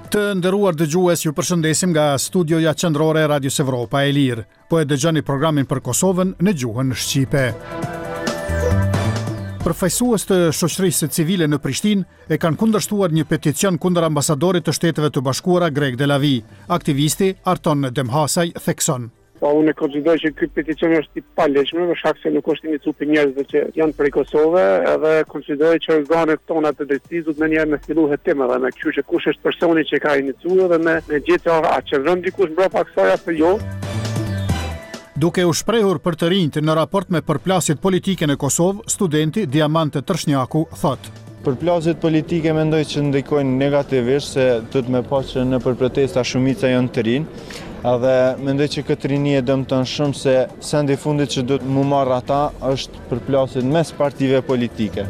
Të nderuar dëgjues, ju përshëndesim nga studioja qendrore e Radios Evropa e Lirë. Po e dëgjoni programin për Kosovën në gjuhën shqipe. Përfaqësues të shoqërisë civile në Prishtinë e kanë kundërshtuar një peticion kundër ambasadorit të Shteteve të Bashkuara Greg Delavi. Aktivisti Arton Demhasaj thekson. Unë konsideroj që ky peticion është i paleshëm për shkak se nuk është iniciuar për njerëzve që janë prej Kosove, edhe konsideroj që organet tona të drejtësisë duhet menjëherë me fillu hetim edhe me kështu që kush është personi që ka iniciuar dhe me gjetë a qëndron dikush mbrapa kësaj apo jo. Duke u shprehur për të rinjtë në raport me përplasjet politike në Kosovë, studenti Diamante Tërshnjaku thotë: Përplasjet politike mendoj që ndikojnë negativisht se duhet me pa që në për protesta shumica janë të rinj. Edhe mendoj që këtë rini e dëmton shumë se sendi i fundit që duhet mu marrë ata është përplasjet mes partive politike.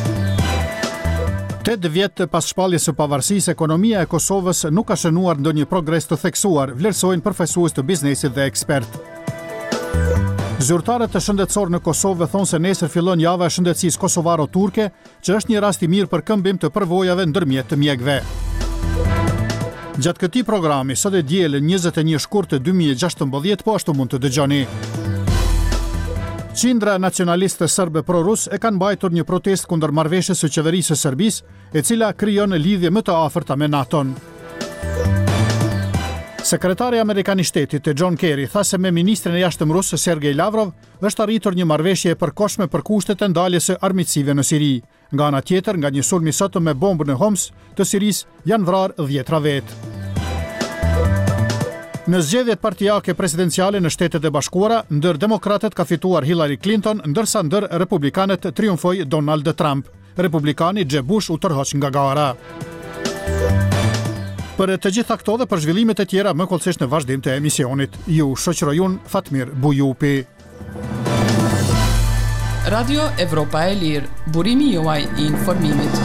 8 vjet pas shpalljes së pavarësisë, ekonomia e Kosovës nuk ka shënuar ndonjë progres të theksuar, vlerësojnë përfaqësues të biznesit dhe ekspert. Zyrtarët të shëndetësor në Kosovë thonë se nesër fillon java e shëndetësisë kosovaro-turke, që është një rast i mirë për këmbim të përvojave ndërmjet të mjekëve. Gjatë këtij programi, sot e dielën 21 shkurt të 2016, po ashtu mund të dëgjoni. Qindra nacionaliste serbe pro-rus e kanë mbajtur një protestë kundër marrëveshjes së qeverisë së Serbisë, e cila krijon lidhje më të afërta me NATO-n. Sekretari Amerikan i Shtetit John Kerry tha se me ministrin e jashtëm rus Sergej Lavrov është arritur një marrëveshje e përkohshme për kushtet e ndaljes së armiqësive në Siri. Nga ana tjetër, nga një sulm i sotëm me bombë në Homs të Sirisë, janë vrarë 10 vetë. Në zgjedhjet partijake presidenciale në Shtetet e Bashkuara, ndër demokratët ka fituar Hillary Clinton, ndërsa ndër republikanët triumfoi Donald Trump. Republikani Jeb Bush u tërhoq nga gara. Për të gjitha këto dhe për zhvillimet e tjera më kollësisht në vazhdim të emisionit, ju shoqëroj unë Fatmir Bujupi. Radio Evropa e Lirë, burimi juaj i informimit.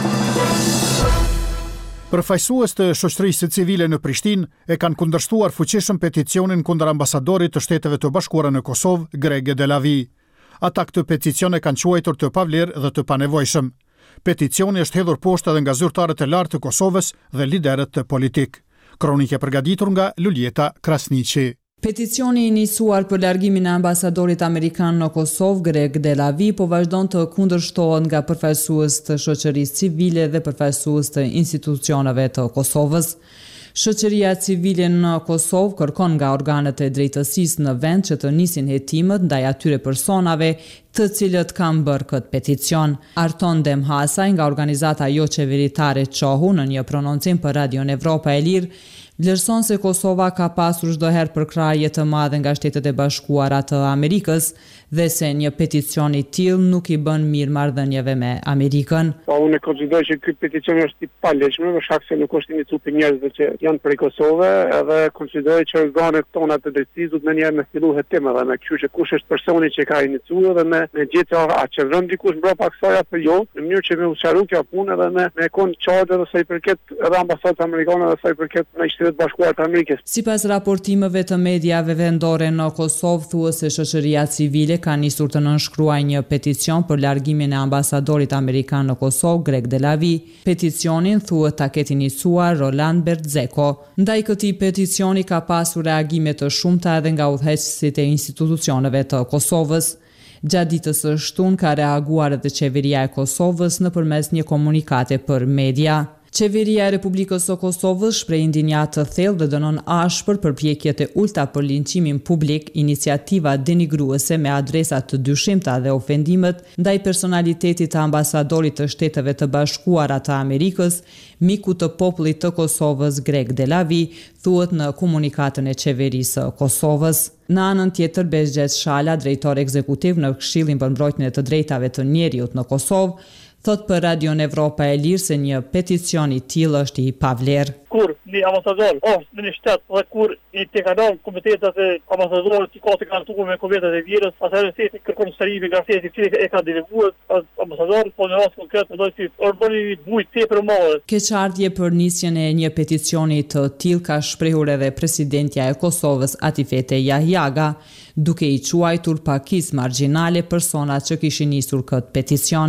Përfaqësues të shoqërisë civile në Prishtinë e kanë kundërshtuar fuqishëm peticionin kundër ambasadorit të Shteteve të Bashkuara në Kosovë, Greg Delavi. Ata këtë peticion e kanë quajtur të pavlerë dhe të panevojshëm. Peticioni është hedhur poshtë edhe nga zyrtarët e lartë të Kosovës dhe liderët politik. Kronikë përgatitur nga Luljeta Krasniqi. Peticioni i nisuar për largimin e ambasadorit amerikan në Kosovë, Greg Delavi, po vazhdon të kundërshtohet nga përfaqësues të shoqërisë civile dhe përfaqësues të institucioneve të Kosovës. Shoqëria civile në Kosovë kërkon nga organet e drejtësisë në vend që të nisin hetimet ndaj atyre personave të cilët kanë bërë këtë peticion. Arton Demhasaj nga organizata jo qeveritare Çohu në një prononcim për Radion Evropa e Lirë vlerëson se Kosova ka pasur çdo herë përkrahje të madhe nga Shtetet e Bashkuara të Amerikës dhe se një peticion i tillë nuk i bën mirë marrëdhënieve me Amerikën. Unë konsideroj që ky peticion është i paleshëm për shkak se nuk është iniciuar për njerëzve që janë prej Kosove, edhe konsideroj që organet tona të drejtësisë duhet menjëherë me fillu hetim edhe me kështu që kush është personi që ka iniciuar dhe me gjetë a qëndron dikush mbrapa kësaj apo jo, në mënyrë që me u sqaru kjo punë edhe me kon çadë edhe sa i përket edhe ambasadës amerikane edhe sa i përket në Shtetet Bashkuara të Amerikës. Sipas raportimeve të mediave vendore në Kosovë, thuhet se shoqëria civile ka nisur të nënshkruajë një peticion për largimin e ambasadorit amerikan në Kosovë, Greg Delavi. Peticionin thuhet ta ketë iniciuar Roland Berdzeko. Ndaj këtij peticioni ka pasur reagime të shumta edhe nga udhëheqësit e institucioneve të Kosovës. Gjatë ditës së shtunë ka reaguar edhe qeveria e Kosovës nëpërmes një komunikate për media. Qeveria e Republikës së Kosovës shpreh indinjat të thellë dhe dënon ashpër përpjekjet e ulta për linqimin publik, iniciativa denigruese me adresa të dyshimta dhe ofendimet ndaj personalitetit të ambasadorit të Shteteve të Bashkuara të Amerikës, miku të popullit të Kosovës Greg Delavi, thuhet në komunikatën e qeverisë së Kosovës. Në anën tjetër, Bezgjes Shala, drejtor ekzekutiv në Këshillin për mbrojtjen e të drejtave të njerëzit në Kosovë, thot për Radion Evropa e Lirë se një peticion i tillë është i pavlerë. Kur një ambasador është në një shtet dhe kur i tekalon komitetet e ambasadorit që ka të garantuar me komitetet e vjerës, atëherë se kërkon shtarimin nga shteti i cili e ka deleguar ambasador, po në rast konkret do të bëni bujë tepër madhe. Keqardhje për nisjen e një peticioni të tillë ka shprehur edhe presidentja e Kosovës Atifete Jahjaga, duke i quajtur pakisë margjinale personat që kishin nisur këtë peticion.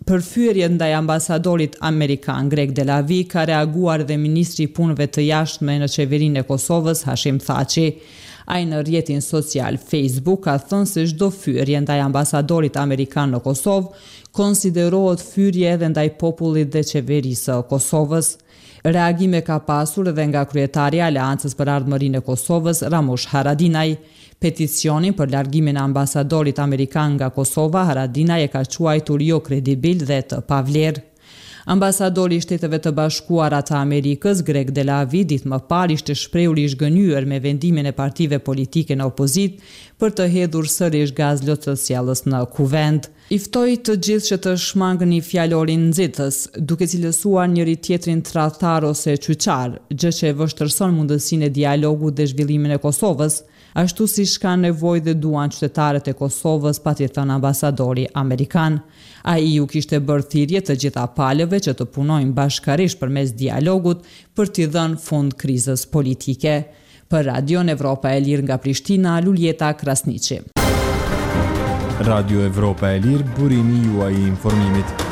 përfyerjet ndaj ambasadorit amerikan Greg Delavi ka reaguar dhe ministri i punëve të jashtme në qeverinë e Kosovës Hashim Thaçi. Ai në rrjetin social Facebook ka thënë se çdo fyerje ndaj ambasadorit amerikan në Kosovë konsiderohet fyerje edhe ndaj popullit dhe qeverisë së Kosovës. Reagime ka pasur edhe nga kryetari i Aleancës për Ardhmërinë e Kosovës Ramush Haradinaj. Peticionin për largimin e ambasadorit amerikan nga Kosova, Haradinaj e ka quajtur jo kredibil dhe të pavlerë. Ambasadori i Shteteve të Bashkuara të Amerikës, Greg Delavi, ditë më parë ishte shprehur i zhgënjur me vendimin e partive politike në opozit për të hedhur sërish gaz lotësjellës në kuvend. I ftoi të gjithë që të shmangëni fjalorin nxitës, duke cilësuar njëri tjetrin tradhtar ose qyqar, gjë që e vështërson mundësinë e dialogut dhe zhvillimin e Kosovës, ashtu siç kanë nevojë dhe duan qytetarët e Kosovës, pati thënë ambasadori amerikan. Ai u kishte bërë thirrje të gjitha palëve që të punojnë bashkërisht përmes dialogut për t'i dhënë fund krizës politike. Për Radio Evropa e Lirë nga Prishtina, Luljeta Krasniqi. Radio Evropa e Lirë, burimi juaj i informimit.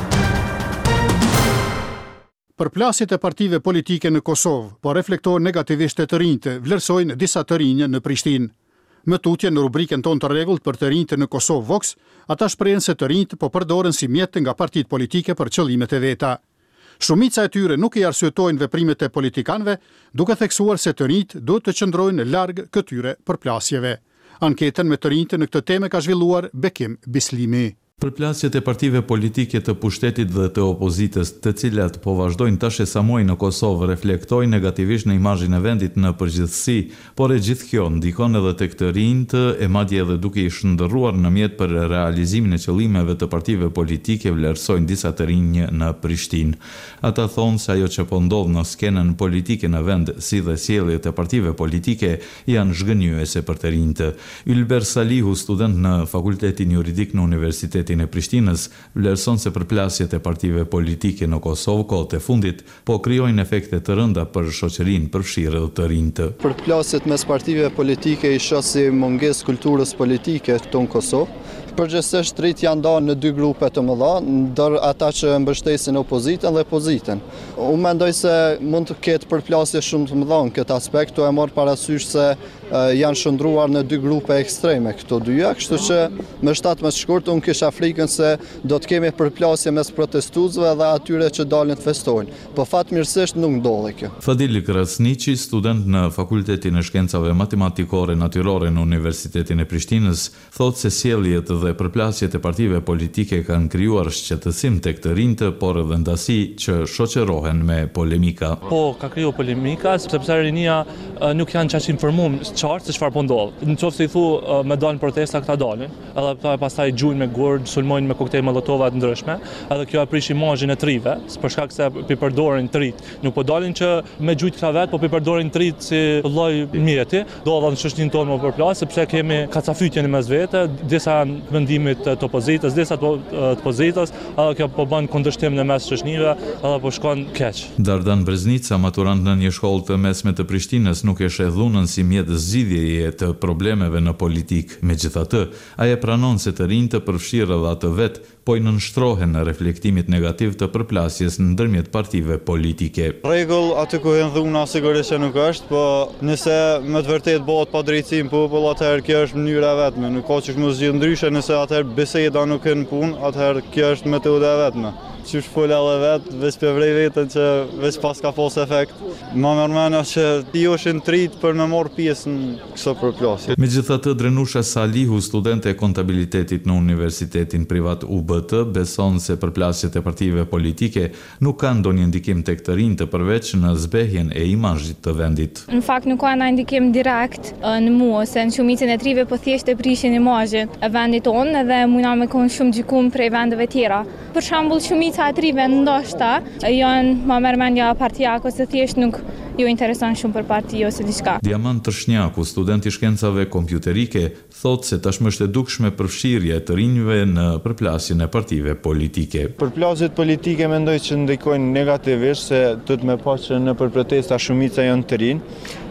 Përplasjet e partive politike në Kosovë po reflektojnë negativisht të rinjtë, vlerësojnë disa të rinjë në Prishtinë. Më tutje në rubrikën tonë të rregullt për të rinjtë në Kosovë Vox, ata shprehen se të rinjtë po përdoren si mjet nga partitë politike për qëllimet e veta. Shumica e tyre nuk i arsyetojnë veprimet e politikanëve, duke theksuar se të rinjtë duhet të qëndrojnë larg këtyre përplasjeve. Anketën me të rinjtë në këtë temë ka zhvilluar Bekim Bislimi. Përplasjet e partive politike të pushtetit dhe të opozitës, të cilat po vazhdojnë tash e sa muaj në Kosovë, reflektojnë negativisht në imazhin e vendit në përgjithësi, por e gjithë kjo ndikon edhe tek të rinjtë, e madje edhe duke i shndërruar në mjet për realizimin e qëllimeve të partive politike, vlerësojnë disa të rinj në Prishtinë. Ata thonë se ajo që po ndodh në skenën politike në vend, si dhe sjelljet e partive politike, janë zhgënjyese për të rinjtë. Ylber Salihu, student në Fakultetin Juridik në Universitetin e Prishtinës, vlerëson se përplasjet e partive politike në Kosovë kohët e fundit po krijojnë efekte të rënda për shoqërinë përfshirë dhe të rinjtë. Përplasjet mes partive politike i shoh si mungesë kulturës politike këtu në Kosovë. Përgjithsisht rinjtë janë ndarë në dy grupe të mëdha, ndër ata që mbështesin opozitën dhe pozitën. Unë mendoj se mund të ketë përplasje shumë të mëdha në këtë aspekt, tu e marr parasysh se janë shndruar në dy grupe ekstreme këto dyja, kështu që me 17 shkurt unë kisha frikën se do të kemi përplasje mes protestuesve dhe atyre që dalin të festojnë. Po fatmirësisht nuk ndodhi kjo. Fadil Krasniqi, student në Fakultetin e Shkencave Matematikore Natyrore në Universitetin e Prishtinës, thotë se sjelljet dhe përplasjet e partive politike kanë krijuar shqetësim tek të rinjtë, por edhe ndasi që shoqërohen me polemika. Po, ka krijuar polemika sepse rinia nuk janë çaq informuar qartë se çfarë po ndodh. Nëse i thu me dalin protesta, këta dalin, edhe ata pastaj gjujnë me gurë, sulmojnë me koktejl molotova të ndryshme, edhe kjo e prish imazhin e trive, për shkak se përdorin trit. Nuk po dalin që me gjujt kravat, po përdorin trit si lloj mjeti. Do edhe në çështjen tonë më përplas, sepse kemi kacafytjen mes vete, disa vendimit të opozitës, disa të pozitës, edhe kjo po bën kundërshtim në mes shoqënive, edhe po shkon keq. Dardan Breznica, maturant në një shkollë të mesme të Prishtinës, nuk e sheh dhunën si mjet zgjidhjeje të problemeve në politik. Megjithatë, ai e pranon se të rinjtë përfshirë edhe atë vet, po i nënshtrohen në reflektimit negativ të përplasjes ndërmjet partive politike. Rregull aty ku hyn dhuna sigurisht që nuk është, po nëse me të vërtetë bëhet pa drejtësi në popull, atëherë kjo është mënyra e vetme. Nuk ka çështë më zgjidh ndryshe, nëse atëherë biseda nuk hyn punë, atëherë kjo është metoda e vetme. Qysh fola edhe vetë, veç për vrej vetën që veç pas ka pas efekt. Ma mërmena që ti oshin trit për me morë pjesë në këso përplasje. Megjithatë, Drenusha Salihu, studente e kontabilitetit në Universitetin Privat UBT, beson se përplasjet e partive politike nuk kanë ndonjë ndikim tek të rinjtë përveç në zbehjen e imazhit të vendit. Në fakt nuk ka ndonjë ndikim direkt në mua, se në shumicën e trive po thjesht e prishin imazhin e vendit tonë dhe mundna me kon shumë gjykum prej vendeve tjera. Për shembull, shumica e trive ndoshta janë më mërmendja partijak ose thjesht nuk ju intereson shumë për parti ose diçka. Diamant Trshnjaku, student i shkencave kompjuterike, thotë se tashmë është e dukshme përfshirja e të rinjve në përplasjen e partive politike. Përplasjet politike mendoj që ndikojnë negativisht, se duhet me pa që në për protesta shumica janë të rinj.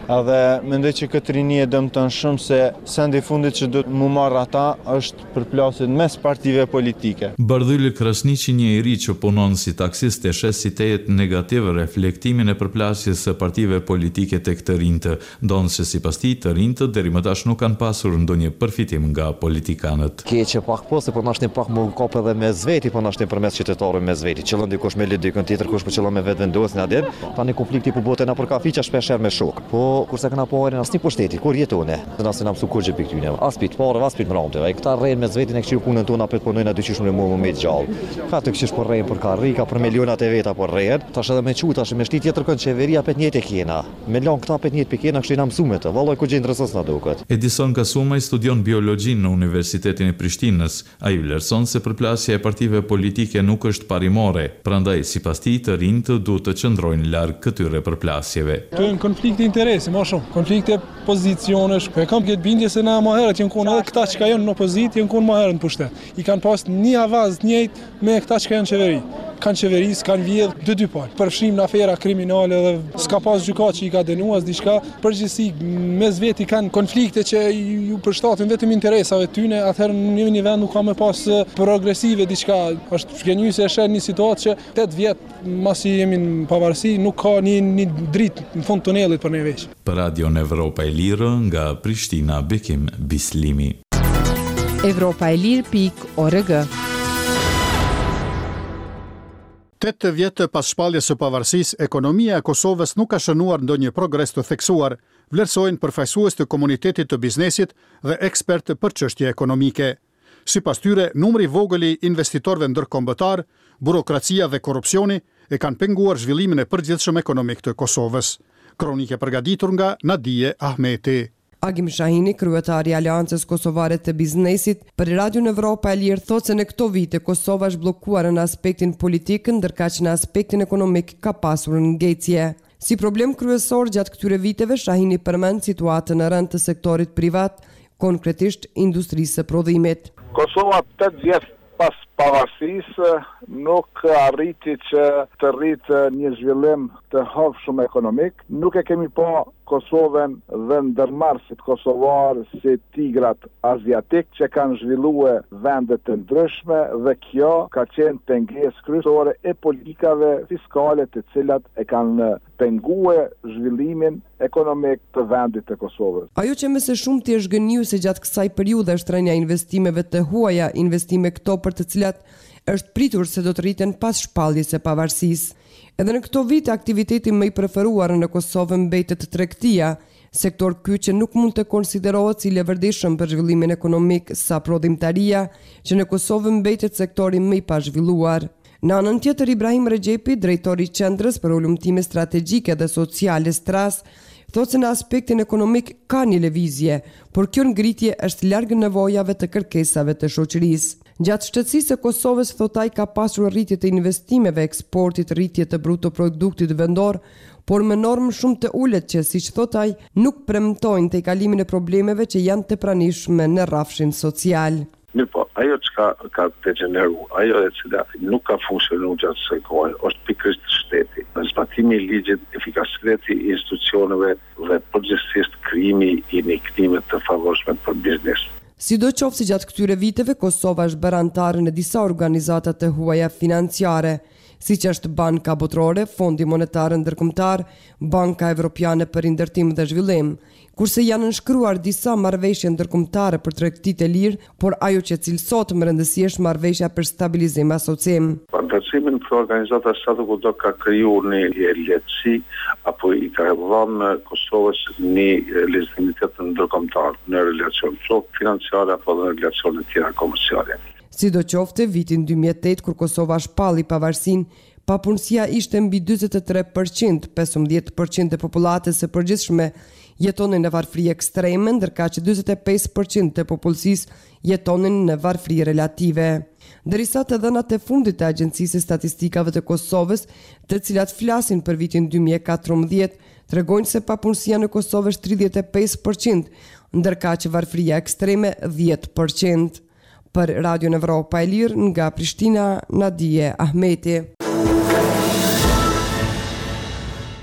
Edhe mendoj që këtë rini e dëmton shumë se sendi fundit që do të mu marrë ata është përplasje mes partive politike. Bardhyli Krasniqi, një i ri që punon si taksist, e shes si tejet negativ reflektimin e përplasjes së partive politike tek të rinjtë, ndonë se sipas tij të rinjtë deri më tash nuk kanë pasur ndonjë përfitim nga politikanët. Keqe pak po, se po nashtin pak më kap edhe me zveti, po nashtin përmes qytetarëve me zveti. Qëllon dikush me lidh dikën tjetër, kush po qëllon me vetë vendosin atje. Tani konflikti po bote na për kafiqa shpesh me shok. Po kurse kanë parë asnjë pushteti, kur jetone. Do na se na mësu kurrë pikëtyne. As pit parë, as pit mramte. Ai këta rrin me zvetin e kështu punën tona për të punojnë aty qysh më gjallë. Ka të këshish po rrin për karrika, për milionat e veta po rrin. Tash edhe me çu, tash me shtit tjetër kënd qeveria pet njëjtë kena. Me lan këta pet njëjtë kena, kështu na mësuam të. Vallai ku gjë interesos na duket. Edison Kasumaj studion biologjinë në Universitetin e Prishtinës. Ai vlerëson se përplasja e partive politike nuk është parimore, prandaj sipas tij të rinjtë duhet të qëndrojnë larg këtyre përplasjeve. Kënë konflikte interesi, më shumë. Konflikte pozicionesh. E kam këtë bindje se na më herët janë konë edhe këta që janë në opozitë janë konë më herët në pushtet. I kanë pas një avaz njëjtë me këta që janë qeveri. Kanë qeverisë, kanë vjedh dy palë. Përfshim në afera kriminale dhe s'ka pas gjykat që i ka dënuar diçka. Përgjithësi mes veti kanë konflikte që ju përshtaten vetëm interesave tyne, atëherë në një vend nuk ka më pas progresive diçka. Është shkënjyse e shën një situatë që 8 vjet masi jemi në pavarësi, nuk ka një dritë në fund tunelit për ne veç. Për Radion Evropa e Lirë nga Prishtina, Bekim Bislimi. Evropaelir.org 8 vjetë pas shpalljes së pavarësisë, ekonomia e Kosovës nuk ka shënuar ndonjë progres të theksuar, vlerësojnë përfaqësues të komunitetit të biznesit dhe ekspertë për çështje ekonomike. Sipas tyre, numri i vogël i investitorëve ndërkombëtar, burokracia dhe korrupsioni e kanë penguar zhvillimin e përgjithshëm ekonomik të Kosovës. Kronike përgatitur nga Nadije Ahmeti. Agim Shahini, kryetari i Aleancës Kosovare të Biznesit, për Radion Evropa e Lirë thotë se në këto vite Kosova është bllokuar në aspektin politik, ndërkaq në aspektin ekonomik ka pasur ngecje. Si problem kryesor gjatë këtyre viteve, Shahini përmend situatën në rënd të sektorit privat, konkretisht industrisë së prodhimit. Kosova 8 vjet pas pavarësisë nuk arriti që të rritë një zhvillim të hovshëm ekonomik. Nuk e kemi pa Kosovën dhe ndërmarrësit kosovar si tigrat aziatik që kanë zhvilluar vendet të ndryshme dhe kjo ka qenë pengesë kryesore e politikave fiskale të cilat e kanë penguar zhvillimin ekonomik të vendit të Kosovës. Ajo që më së shumti është gënjur se gjatë kësaj periudhe është rënja investimeve të huaja, investime këto për të cilat është pritur se do të rriten pas shpalljes së pavarësisë. Edhe në këto vite aktiviteti më i preferuar në Kosovë mbetet tregtia, sektor ky që nuk mund të konsiderohet si levërdishëm për zhvillimin ekonomik sa prodhimtaria, që në Kosovë mbetet sektori më i pazhvilluar. Në anën tjetër, Ibrahim Rexhepi, drejtori i Qendrës për Ulëmtime Strategjike dhe Sociale Stras, thotë se në aspektin ekonomik ka një lëvizje, por kjo ngritje është larg nevojave të kërkesave të shoqërisë. Gjatë shtetësisë së Kosovës, thotë ai, ka pasur rritje të investimeve, eksportit, rritje të bruto produktit vendor, por me normë shumë të ulët që, siç thotë ai, nuk premtojnë tejkalimin e problemeve që janë të pranishme në rrafshin social. Mirë po, ajo që ka degeneru, ajo e cila nuk ka funksionu gjatë së kohë, është pikërisht shteti. Në zbatimi i ligjit, efikasiteti i institucioneve dhe përgjithsisht krijimi i nikëtimeve të favorshme për biznes. Sidoqoftë gjatë këtyre viteve, Kosova është bërë antare në disa organizata të huaja financiare, siç është Banka Botërore, Fondi Monetar Ndërkombëtar, Banka Evropiane për Ndërtim dhe Zhvillim, kurse janë nënshkruar disa marrëveshje ndërkombëtare për tregtitë e lirë, por ajo që cilësohet më rëndësi është marrëveshja për stabilizim asocim. Ndërtimin për organizata statë kudo ka krijuar një lehtësi apo i ka dhënë Kosovës një legitimitet ndërkombëtar në relacion financiare apo në relacione tjera komerciale. Sidoqoftë, vitin 2008 kur Kosova shpalli pavarësinë, papunësia ishte mbi 43%, 15% e popullatës së përgjithshme jetonin në varfëri ekstreme, ndërkaq që 45% e popullsisë jetonin në varfëri relative. Derisa të dhënat e fundit të Agjencisë së Statistikave të Kosovës, të cilat flasin për vitin 2014, tregojnë se papunësia në Kosovë është 35%, ndërkaq që varfëria ekstreme 10%. Për Radion Evropa e Lirë nga Prishtina, Nadije Ahmeti.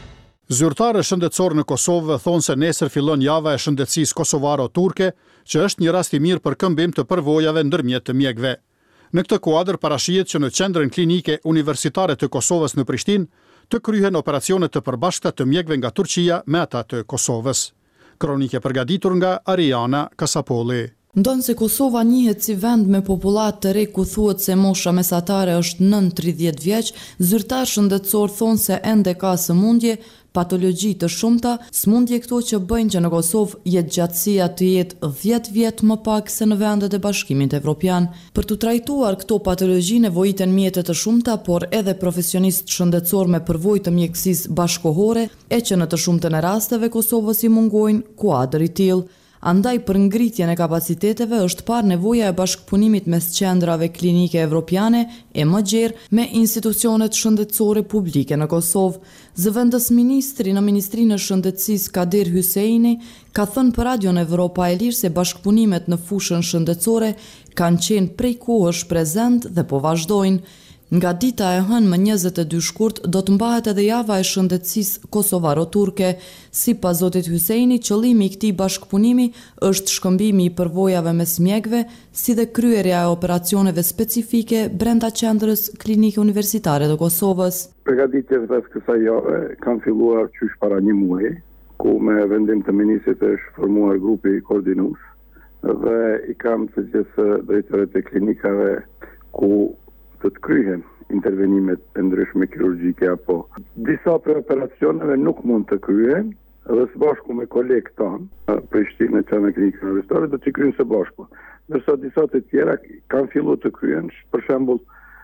Zyrtarë shëndetësor në Kosovë thonë se nesër fillon java e shëndetësisë kosovaro-turke, që është një rast i mirë për këmbim të përvojave ndërmjet të mjekëve. Në këtë kuadër parashihet që në qendrën klinike universitare të Kosovës në Prishtinë të kryhen operacione të përbashkëta të mjekëve nga Turqia me ata të Kosovës. Kronike përgatitur nga Ariana Kasapolli. Ndonë se Kosova njihet si vend me popullat të re ku thuhet se mosha mesatare është nën 30 vjeç, zyrtarë shëndetësor thonë se ende ka sëmundje, patologji të shumta, smundje këto që bëjnë që në Kosovë jetëgjatësia të jetë 10 vjet më pak se në vendet e Bashkimit Evropian. Për të trajtuar këto patologji nevojiten mjete të shumta, por edhe profesionistë shëndetësor me përvojë të mjekësisë bashkohore, e që në të shumtën e rasteve Kosovës i mungojnë kuadër i tillë. Andaj për ngritjen e kapaciteteve është parë nevoja e bashkëpunimit mes qendrave klinike evropiane e më gjerë me institucionet shëndetësore publike në Kosovë. Zëvendës ministri në Ministrinë e Shëndetësisë Kadir Hyseini ka thënë për Radion Evropa e Lirë se bashkëpunimet në fushën shëndetësore kanë qenë prej kohësh prezent dhe po vazhdojnë. Nga dita e hënë më 22 shkurt do të mbahet edhe java e shëndetësisë kosovaro-turke. Sipas zotit Hyseini, qëllimi i këtij bashkëpunimi është shkëmbimi i përvojave mes mjekëve, si dhe kryerja e operacioneve specifike brenda qendrës klinike universitare të Kosovës. Përgatitjet rreth kësaj jave kanë filluar qysh para një muaji, ku me vendim të ministrit është formuar grupi koordinues dhe i kam të gjithë drejtorët e klinikave ku të kryhen intervenimet e ndryshme kirurgjike apo disa për operacioneve nuk mund të kryhen dhe së bashku me kolegë tanë Prishtinë e qendrës klinike universitare do të kryhen së bashku. Ndërsa disa të tjera kanë filluar të kryhen, për shembull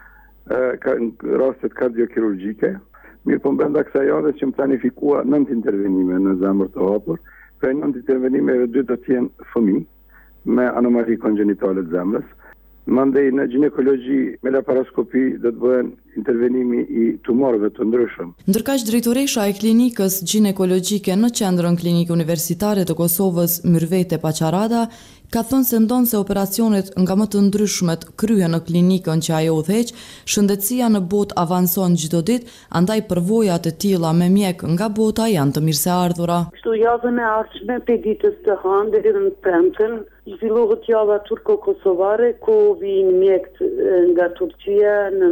rastet kardiokirurgjike. Mirë po brenda kësaj jave që më planifikua 9 intervenime në zemër të hapur, prej 9 intervenimeve 2 do të jenë fëmijë me anomali konjenitale të zemrës. Mandej në ginekologji me laparoskopi do të bëhen intervenimi i tumorëve të ndryshëm. Ndërkaq drejtoresha e klinikës ginekologjike në qendrën klinike universitare të Kosovës, Myrvete Paqarada, ka thënë se ndonë se operacionet nga më të ndryshmet kryhen në klinikën që ajo udhëheq, shëndetësia në botë avanson çdo ditë, andaj përvojat e tilla me mjek nga bota janë të mirëseardhura. Kështu javën e ardhshme pe ditës të hënë deri në premten, zhvillohet java turko-kosovare ku vijnë mjekët nga Turqia në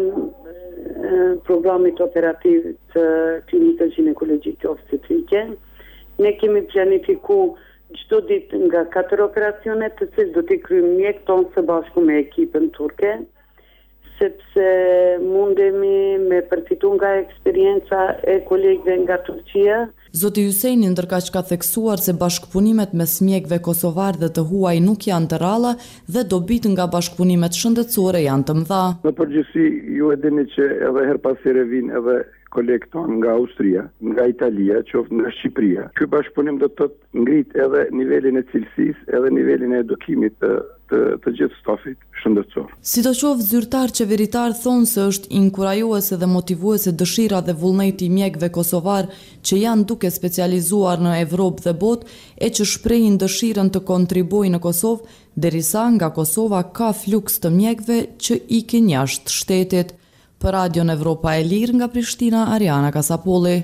ndihmë programit operativ të klinikës ginekologjike obstetrike. Ne kemi planifikuar çdo ditë nga 4 operacione të cilët do t'i kryejmë mjek tonë së bashku me ekipën turke, sepse mundemi me përfitu nga eksperienca e kolegëve nga Turqia. Zoti Hyseini ndërkaq ka theksuar se bashkëpunimet mes mjekëve kosovar dhe të huaj nuk janë të ralla dhe dobit nga bashkëpunimet shëndetësore janë të mëdha. Në përgjithësi ju e dini që edhe her pas here vinë edhe kolegë tonë nga Austria, nga Italia, qoftë nga Shqipëria. Ky bashkëpunim do të ngrit edhe nivelin e cilësisë, edhe nivelin e edukimit të gjithë stafit shëndetësor. Sidoqoftë zyrtar qeveritar thonë se është inkurajuese dhe motivuese dëshira dhe vullneti i mjekëve kosovar që janë duke specializuar në Evropë dhe botë e që shprehin dëshirën të kontribuojnë në Kosovë, derisa nga Kosova ka fluks të mjekëve që ikin jashtë shtetit. Për Radion Evropa e Lirë nga Prishtina, Ariana Kasapolli.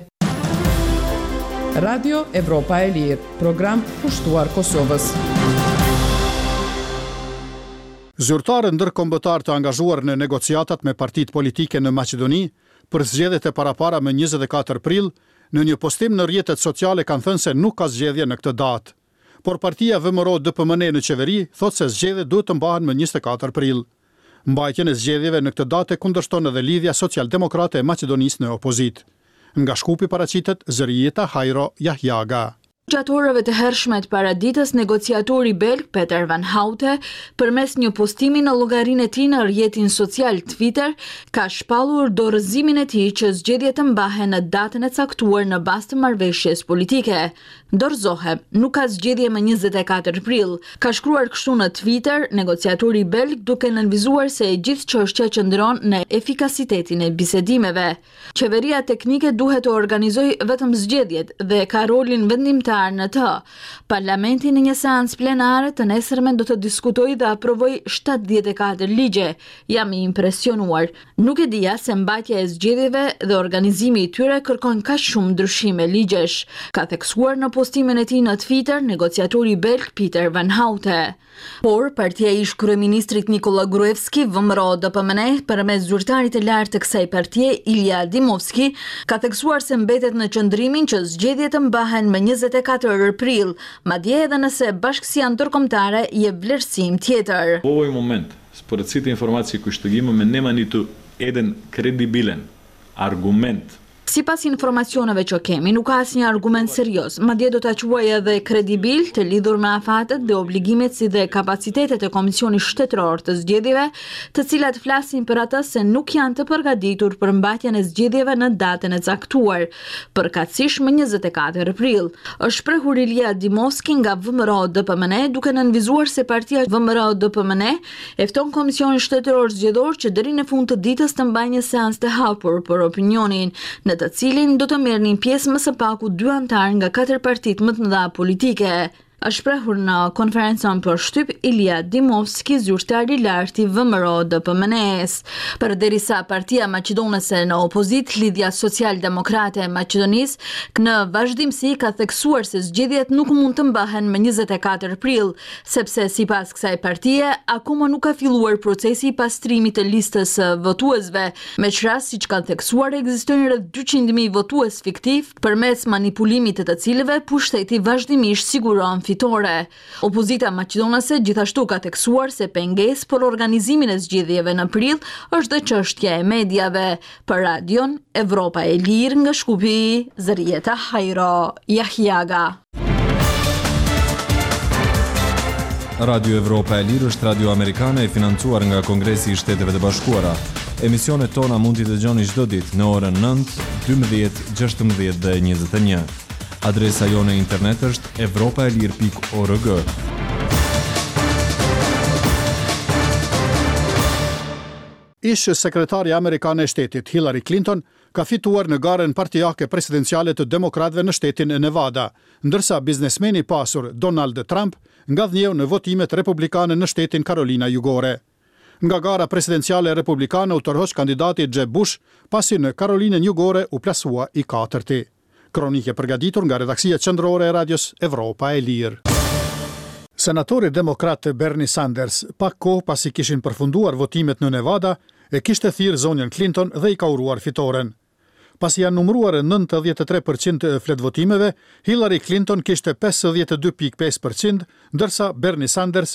Radio Evropa e Lirë, program pushtuar Kosovës. Zyrtarë ndërkombëtar të angazhuar në negociatat me partitë politike në Maqedoni për zgjedhjet e parapara me 24 prill, në një postim në rrjetet sociale kanë thënë se nuk ka zgjedhje në këtë datë. Por partia VMRO DPMN në qeveri thotë se zgjedhjet duhet të mbahen më 24 prill. Mbajtjen e zgjedhjeve në këtë datë kundërshton edhe lidhja social-demokrate e Maqedonisë në opozit. Nga Shkupi paraqitet Zërijeta Hajro Jahjaga. Gjatë orëve të hershme të paraditës, negociatori belg Peter Van Houte, përmes një postimi në llogarinë e tij në rrjetin social Twitter, ka shpallur dorëzimin e tij që zgjedhjet të mbahen në datën e caktuar në bazë të marrëveshjes politike. Dorëzohem, nuk ka zgjedhje më 24 prill. Ka shkruar kështu në Twitter negociatori belg, duke nënvizuar se e gjithë çështja qëndron në efikasitetin e bisedimeve. Qeveria teknike duhet të organizojë vetëm zgjedhjet dhe ka rolin vendimtar zyrtar në të. Parlamenti në një seancë plenare të nesërmen do të diskutojë dhe aprovojë 74 ligje. Jam i impresionuar. Nuk e dija se mbajtja e zgjedhjeve dhe organizimi i tyre kërkojnë kaq shumë ndryshime ligjesh, ka theksuar në postimin e tij në Twitter negociatori belg Pieter van Houte. Por partia ish kryeministrit Nikola Gruevski, VMRO DPMNE, përmes zyrtarit të lartë të kësaj partie, Ilja Dimovski, ka theksuar se mbetet në qëndrimin që zgjedhjet të mbahen më 24 prill, madje edhe nëse bashkësia ndërkombëtare jep vlerësim tjetër. U ovoj moment, spоред сите информации кои што ги имаме, нема ниту еден кредибилен аргумент. Sipas informacioneve që kemi, nuk ka asnjë argument serioz, madje do ta quaj edhe kredibil të lidhur me afatet dhe obligimet si dhe kapacitetet e Komisionit Shtetëror të Zgjedhjeve, të cilat flasin për atë se nuk janë të përgatitur për mbajtjen e zgjedhjeve në datën e caktuar, përkatësisht më 24 prill. Është shprehur Ilja Dimovski nga VMRO DPMNE, duke nënvizuar se partia VMRO DPMNE e fton Komisionin Shtetëror Zgjedhor që deri në fund të ditës të mbajë një seancë të hapur për opinionin, në të cilin do të merrnin pjesë më së paku 2 antarë nga 4 partitë më të mëdha politike. Është shprehur në konferencën për shtyp Ilja Dimovski, zyrtari i lartë i VMRO DPMNE-s. Përderisa partia maqedonese në opozit, Lidhja Social-Demokrate e Maqedonisë, në vazhdimsi ka theksuar se zgjedhjet nuk mund të mbahen më 24 prill, sepse sipas kësaj partie akoma nuk ka filluar procesi i pastrimit të listës së votuesve, meqras siç kanë theksuar ekzistojnë rreth 200.000 votues fiktiv, përmes manipulimit të cilëve pushteti vazhdimisht siguron fitore. Opozita maqedonase gjithashtu ka theksuar se pengesë për organizimin e zgjedhjeve në prill është dhe çështja e mediave. Për Radion Evropa e Lirë nga Shkupi, Zërieta Hajro Jahjaga. Radio Evropa e Lirë është radio amerikane e financuar nga Kongresi i Shteteve të Bashkuara. Emisionet tona mund t'i dëgjoni çdo ditë në orën 9, 12, 16 dhe 21. Adresa jone internet është evropaelir.org. Ish sekretarja amerikane e shtetit Hillary Clinton ka fituar në garën partijake presidenciale të demokratëve në shtetin e Nevada, ndërsa biznesmeni i pasur Donald Trump ngadhnjeu në votimet republikane në shtetin Carolina Jugore. Nga gara presidenciale republikane u tërhoq kandidati Jeb Bush, pasi në Carolinën Jugore u plasua i 4. Kronike përgatitur nga redaksia qendrore e radios Evropa e Lirë. Senatori demokrat Bernie Sanders, pak kohë pasi kishin përfunduar votimet në Nevada, e kishte thirrë zonjën Clinton dhe i ka uruar fitoren. Pasi janë numëruar 93% e fletvotimeve, Hillary Clinton kishte 52.5%, ndërsa Bernie Sanders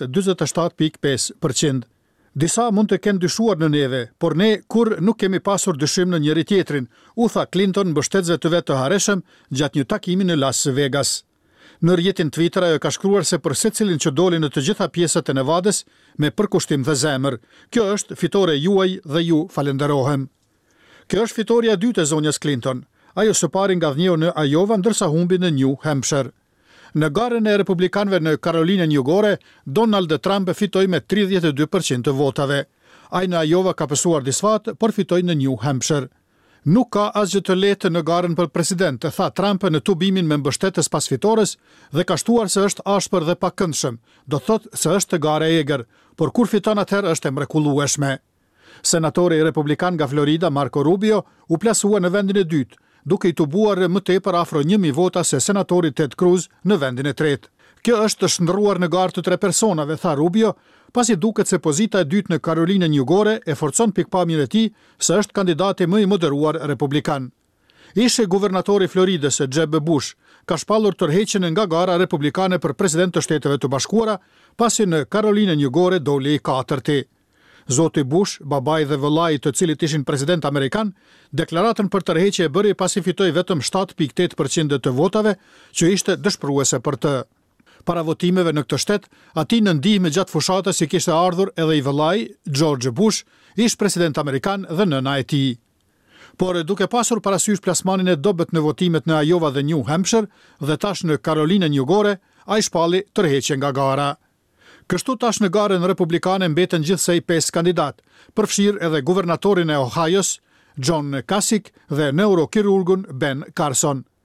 47.5%. Disa mund të kenë dyshuar në neve, por ne kur nuk kemi pasur dyshim në njëri tjetrin, u tha Clinton mbështetësve të vet të hareshëm gjatë një takimi në Las Vegas. Në rrjetin Twitter ajo ka shkruar se për secilin që doli në të gjitha pjesët e Nevadës me përkushtim dhe zemër. Kjo është fitore juaj dhe ju falenderohem. Kjo është fitoria e dytë e zonjës Clinton. Ajo së pari ngadhnjeu në Iowa ndërsa humbi në New Hampshire. Në garën e republikanëve në Carolinën Jugore, Donald Trump fitoi me 32% të votave. Ai në Iowa ka pësuar disfat, por fitoi në New Hampshire. Nuk ka asgjë të lehtë në garën për president, tha Trump në tubimin me mbështetës pas fitores dhe ka shtuar se është ashpër dhe pakëndshëm. Do thotë se është garë e egër, por kur fiton atëherë është e mrekullueshme. Senatori republikan nga Florida, Marco Rubio, u plasua në vendin e dytë, duke i tubuar më tepër afro 1.000 vota se senatori Ted Cruz në vendin e tretë. Kjo është të shndërruar në garë të 3 personave, tha Rubio, pasi duket se pozita e dytë në Carolinën Jugore e forcon pikpamjen e tij se është kandidati më i moderuar republikan. Ishe guvernatori Floridës, Jeb Bush, ka shpallur tërheqjen nga gara republikane për president të Shteteve të Bashkuara, pasi në Carolinën Jugore doli i 4. Zoti Bush, babai dhe vëllai të cilit ishin president amerikan, deklaratën për tërheqje e bëri pasi fitoi vetëm 7.8% të votave, që ishte dëshpëruese për të. Para votimeve në këtë shtet, ati në ndihmë gjatë fushatës i kishte ardhur edhe i vëllai, George Bush, ish president amerikan dhe nëna e tij. Por duke pasur parasysh plasmanin e dobët në votimet në Iowa dhe New Hampshire dhe tash në Carolinën Jugore, ai shpalli tërheqje nga gara. Kështu tash në garën republikane mbeten gjithsej 5 kandidat, përfshirë edhe guvernatorin e Ohio's, John Kasich, dhe neurokirurgun Ben Carson.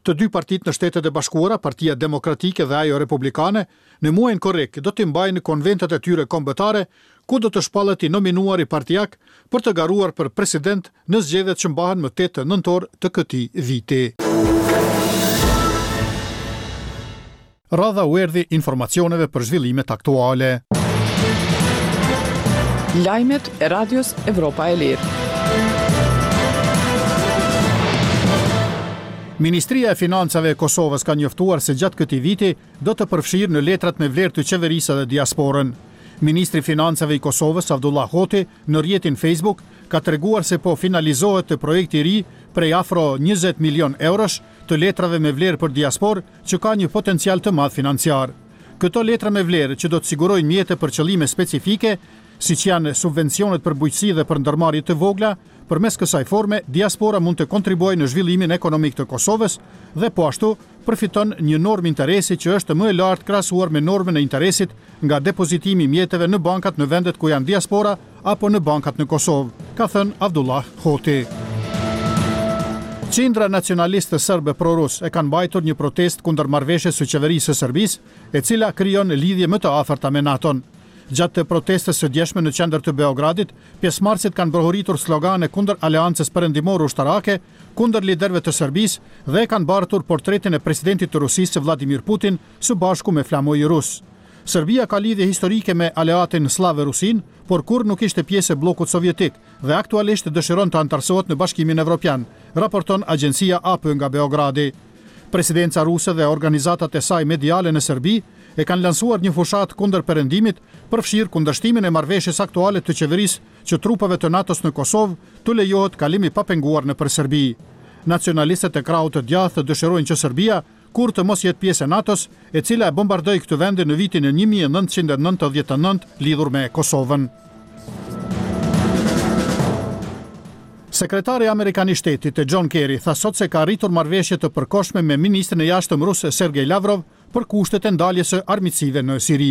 Të dy partitë në Shtetet e Bashkuara, Partia Demokratike dhe ajo Republikane, në muajin korrik do të mbajnë konventet e tyre kombëtare, ku do të shpallet i nominuari partijak për të garuar për president në zgjedhjet që mbahen më 8 nëntor të këtij viti. Radha u erdhi informacioneve për zhvillimet aktuale. Lajmet e Radios Evropa e Lirë. Ministria e Financave e Kosovës ka njoftuar se gjatë këtij viti do të përfshirë në letrat me vlerë të qeverisë dhe diasporën. Ministri i Financave i Kosovës, Abdullah Hoti, në rrjetin Facebook ka treguar se po finalizohet të projekti i ri prej afro 20 milion eurosh të letrave me vlerë për diasporë që ka një potencial të madh financiar. Këto letra me vlerë që do të sigurojnë mjete për qëllime specifike, siç janë subvencionet për bujqësi dhe për ndërmarrje të vogla, përmes kësaj forme diaspora mund të kontribuojë në zhvillimin ekonomik të Kosovës dhe po ashtu përfiton një normë interesi që është më e lartë krahasuar me normën e interesit nga depozitimi i mjeteve në bankat në vendet ku janë diaspora apo në bankat në Kosovë, ka thënë Abdullah Hoti. Qindra nacionalistë serbe pro-rus e kanë mbajtur një protestë kundër marrëveshjes së qeverisë së Serbisë, e cila krijon lidhje më të afërta me NATO-n. Gjatë të protestës së djeshme në qendër të Beogradit, pjesëmarrësit kanë brohuritur slogane kundër aleancës perëndimore ushtarake, kundër liderëve të Serbisë dhe kanë bartur portretin e presidentit të Rusisë Vladimir Putin së bashku me flamoj rus. Serbia ka lidhje historike me aleatin slave rusin, por kur nuk ishte pjesë e bllokut sovjetik dhe aktualisht dëshiron të antarësohet në Bashkimin Evropian, raporton agjencia AP nga Beogradi. Presidenca ruse dhe organizatat e saj mediale në Serbi e kanë lansuar një fushat kundër perëndimit, përfshirë kundërshtimin e marrëveshjes aktuale të qeverisë që trupave të NATO-s në Kosovë të lejohet kalimi pa penguar nëpër Serbi. Nacionalistët e krahut të djathtë dëshirojnë që Serbia, kur të mos jetë pjesë e NATO-s, e cila e bombardoi këtë vend në vitin e 1999 lidhur me Kosovën. Sekretari amerikan i shtetit John Kerry tha sot se ka arritur marrëveshje të përkohshme me ministrin e jashtëm rus Sergej Lavrov për kushtet e ndaljes së armiqësive në Siri.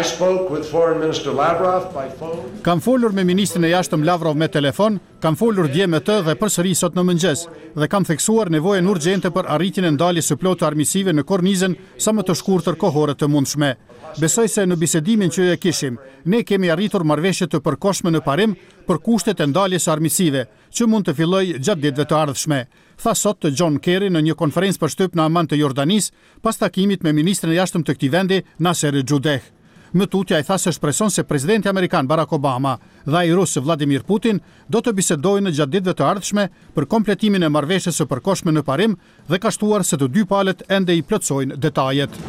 Kam folur me ministrin e jashtëm Lavrov me telefon, kam folur dje me të dhe përsëri sot në mëngjes dhe kam theksuar nevojën urgjente për arritjen e ndaljes së plotë të armiqësive në kornizën sa më të shkurtër kohore të mundshme. Besoj se në bisedimin që e kishim, ne kemi arritur marrëveshje të përkohshme në parim për kushtet e ndaljes së armiqësive, që mund të fillojë gjatë ditëve të ardhshme, tha sot John Kerry në një konferencë për shtyp në Amman të Jordanisë pas takimit me ministrin e jashtëm të këtij vendi, Nasser Judeh. Më tutja i tha se shpreson se presidenti amerikan Barack Obama dhe ai rus Vladimir Putin do të bisedojnë gjatë ditëve të ardhshme për kompletimin e marrëveshjes së përkohshme në parim dhe ka shtuar se të dy palët ende i plotësojnë detajet.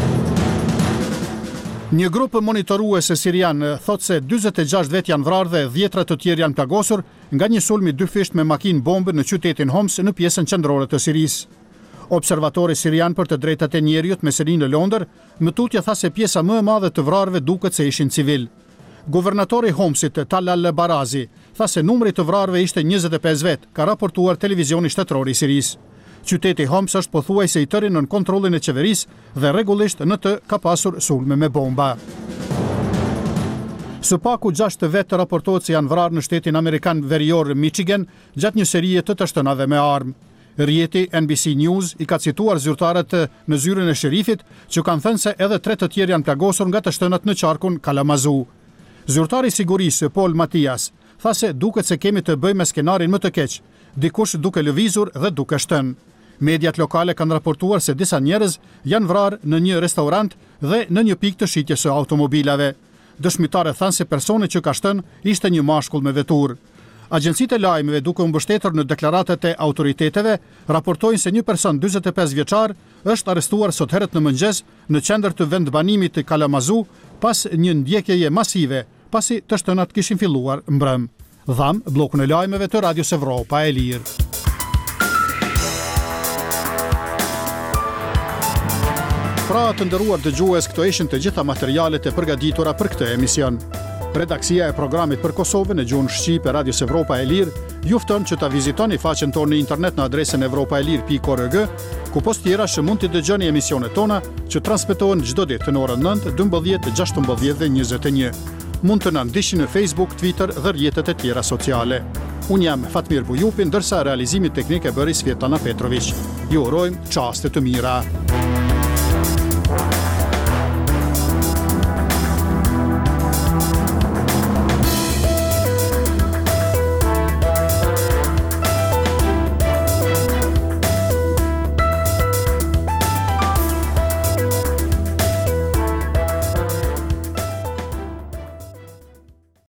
Një grup monitorues sirian thot se 46 vet janë vrarë dhe 10 të tjerë janë plagosur nga një sulm i dyfisht me makinë bombë në qytetin Homs në pjesën qendrore të Sirisë. Observatori sirian për të drejtat e njerëzit me sedi në Londër, më tutje tha se pjesa më e madhe të vrarëve duket se ishin civil. Guvernatori i Homsit, Talal Barazi, tha se numri të vrarëve ishte 25 vet, ka raportuar televizioni shtetëror i Sirisë. Qyteti Homs është pothuajse i tërë nën kontrollin e qeverisë dhe rregullisht në të ka pasur sulme me bomba. Së paku 6 vet raportohet se janë vrarë në shtetin amerikan verior Michigan gjatë një serie të shtënave me armë. Rrjeti NBC News i ka cituar zyrtarët në zyrën e sherifit që kanë thënë se edhe 3 të tjerë janë plagosur nga të shtënat në qarkun Kalamazoo. Zyrtari i sigurisë Paul Matias tha se duket se kemi të bëjmë me skenarin më të keq, dikush duke lëvizur dhe duke shtënë. Mediat lokale kanë raportuar se disa njerëz janë vrarë në një restorant dhe në një pikë të shitjes së automobilave. Dëshmitarët thanë se personi që ka shtënë ishte një mashkull me veturë. Agjencitë e lajmeve, duke u mbështetur në deklaratat e autoriteteve, raportojnë se një person 45 vjeçar është arrestuar sot herët në mëngjes në qendër të vendbanimit të Kalamazoo pas një ndjekjeje masive, pasi të shtënat kishin filluar mbrëm. Dham bllokun e lajmeve të Radios Evropa e Lirë. Pra të nderuar dëgjues, këto ishin të gjitha materialet e përgatitura për këtë emision. Redaksia e programit për Kosovën në gjuhën shqipe Radios Evropa e Lirë ju fton që ta vizitoni faqen tonë në internet në adresën evropaelir.org, ku postiera që mund të dëgjoni emisionet tona që transmetohen çdo ditë në orën 9, 12, 16 dhe 21. Mund të na ndiqni në Facebook, Twitter dhe rrjetet e tjera sociale. Unë jam Fatmir Bujupi, ndërsa realizimi teknik e bëri Svetlana Petrović. Ju urojmë çaste të mira.